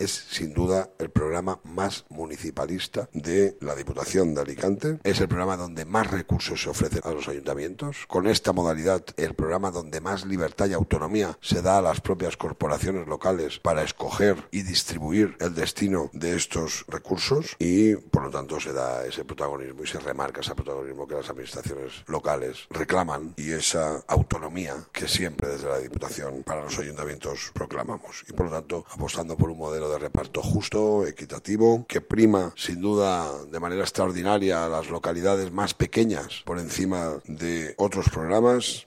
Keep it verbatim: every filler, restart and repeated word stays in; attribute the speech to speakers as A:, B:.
A: es sin duda el programa más municipalista de la Diputación de Alicante. Es el programa donde más recursos se ofrecen a los ayuntamientos. Con esta modalidad, el programa donde más libertad y autonomía se da a las propias corporaciones locales para escoger y distribuir el destino de estos recursos y, por lo tanto, se da ese protagonismo y se remarca ese protagonismo que las administraciones locales reclaman y esa autonomía que siempre desde la Diputación para los ayuntamientos proclamamos. Y, por lo tanto, apostando por un modelo de reparto justo, equitativo, que prima, sin duda, de manera extraordinaria a las localidades más pequeñas por encima de otros programas